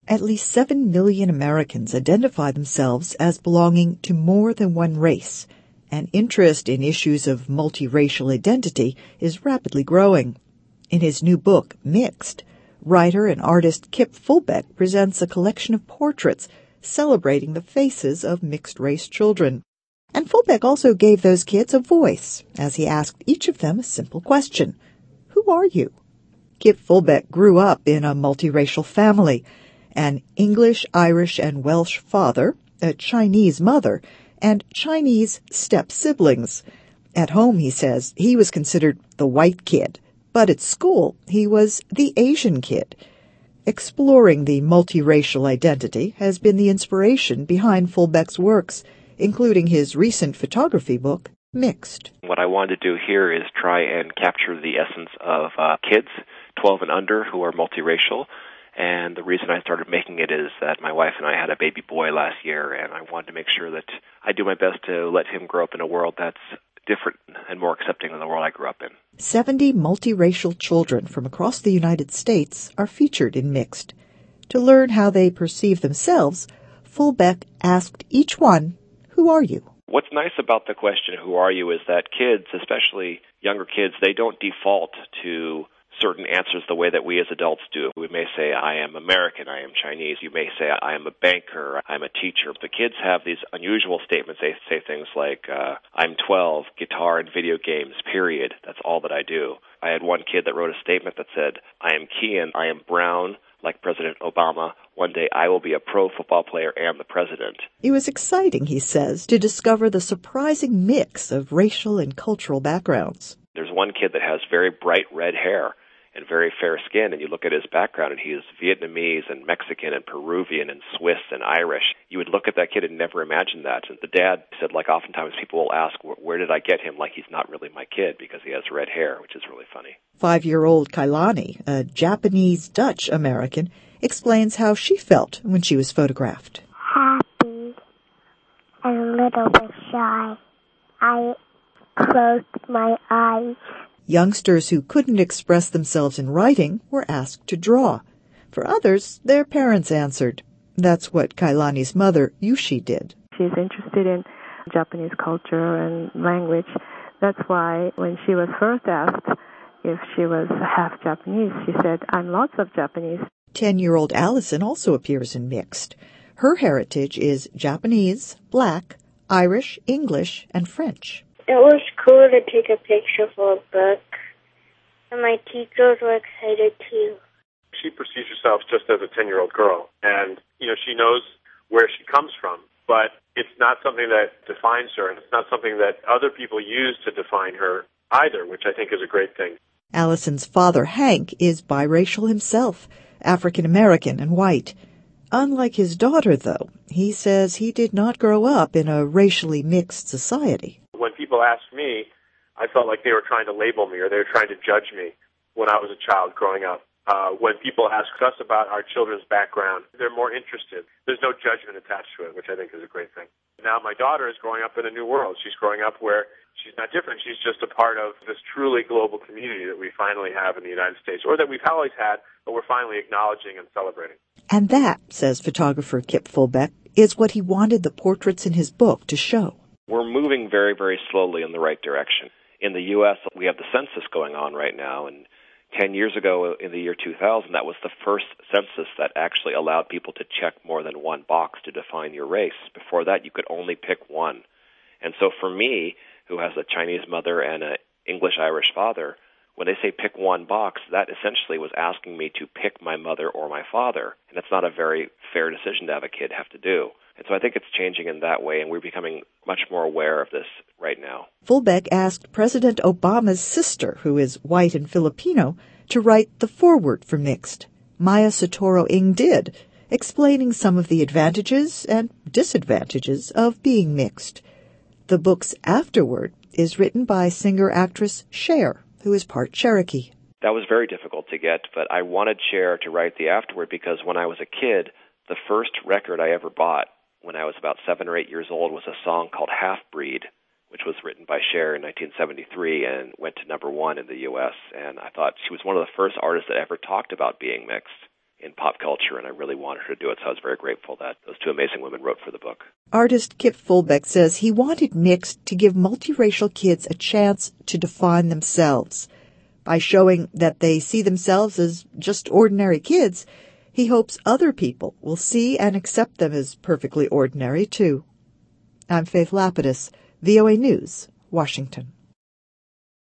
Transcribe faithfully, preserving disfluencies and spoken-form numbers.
At least seven million Americans identify themselves as belonging to more than one race, and interest in issues of multiracial identity is rapidly growing. In his new book, Mixed, writer and artist Kip Fulbeck presents a collection of portraits celebrating the faces of mixed-race children. And Fulbeck also gave those kids a voice as he asked each of them a simple question. Who are you? Kip Fulbeck grew up in a multiracial family, an English, Irish, and Welsh father, a Chinese mother, and Chinese step-siblings. At home, he says, he was considered the white kid, but at school, he was the Asian kid. Exploring the multiracial identity has been the inspiration behind Fulbeck's works, including his recent photography book, Mixed. What I wanted to do here is try and capture the essence of uh, kids, twelve and under, who are multiracial. And the reason I started making it is that my wife and I had a baby boy last year, and I wanted to make sure that I do my best to let him grow up in a world that's different and more accepting than the world I grew up in. Seventy multiracial children from across the United States are featured in Mixed. To learn how they perceive themselves, Fulbeck asked each one, "Who are you?" What's nice about the question, who are you, is that kids, especially younger kids, they don't default to certain answers the way that we as adults do. We may say, I am American, I am Chinese. You may say, I am a banker, I'm a teacher. The kids have these unusual statements. They say things like, uh, I'm twelve, guitar and video games, period. That's all that I do. I had one kid that wrote a statement that said, I am Kian, I am brown, like President Obama. One day I will be a pro football player and the president. It was exciting, he says, to discover the surprising mix of racial and cultural backgrounds. There's one kid that has very bright red hair and very fair skin, and you look at his background, and he is Vietnamese and Mexican and Peruvian and Swiss and Irish. You would look at that kid and never imagine that. And the dad said, like, oftentimes people will ask, where did I get him? Like he's not really my kid because he has red hair, which is really funny. Five-year-old Kailani, a Japanese-Dutch American, explains how she felt when she was photographed. Happy and a little bit shy. I closed my eyes. Youngsters who couldn't express themselves in writing were asked to draw. For others, their parents answered. That's what Kailani's mother, Yushi, did. She's interested in Japanese culture and language. That's why when she was first asked if she was half Japanese, she said, I'm lots of Japanese. Ten-year-old Allison also appears in Mixed. Her heritage is Japanese, Black, Irish, English, and French. It was cool to take a picture for a book, and my teachers were excited too. She perceives herself just as a ten-year-old girl, and, you know, she knows where she comes from, but it's not something that defines her, and it's not something that other people use to define her either, which I think is a great thing. Allison's father, Hank, is biracial himself, African-American and white. Unlike his daughter, though, he says he did not grow up in a racially mixed society. When people asked me, I felt like they were trying to label me or they were trying to judge me when I was a child growing up. Uh, when people ask us about our children's background, they're more interested. There's no judgment attached to it, which I think is a great thing. Now my daughter is growing up in a new world. She's growing up where she's not different. She's just a part of this truly global community that we finally have in the United States, or that we've always had, but we're finally acknowledging and celebrating. And that, says photographer Kip Fulbeck, is what he wanted the portraits in his book to show. We're moving very, very slowly in the right direction. In the U S, we have the census going on right now, and ten years ago, in the year two thousand, that was the first census that actually allowed people to check more than one box to define your race. Before that, you could only pick one. And so for me, who has a Chinese mother and an English-Irish father, when they say pick one box, that essentially was asking me to pick my mother or my father. And it's not a very fair decision to have a kid have to do. And so I think it's changing in that way, and we're becoming much more aware of this right now. Fulbeck asked President Obama's sister, who is white and Filipino, to write the foreword for Mixed. Maya Soetoro-Ng did, explaining some of the advantages and disadvantages of being mixed. The book's afterword is written by singer-actress Cher, who is part Cherokee. That was very difficult to get, but I wanted Cher to write the afterword because when I was a kid, the first record I ever bought when I was about seven or eight years old was a song called Half Breed, which was written by Cher in nineteen seventy-three and went to number one in the U S And I thought she was one of the first artists that ever talked about being mixed. in pop culture, and I really wanted her to do it, so I was very grateful that those two amazing women wrote for the book. Artist Kip Fulbeck says he wanted Mixed to give multiracial kids a chance to define themselves. By showing that they see themselves as just ordinary kids, he hopes other people will see and accept them as perfectly ordinary, too. I'm Faith Lapidus, V O A News, Washington.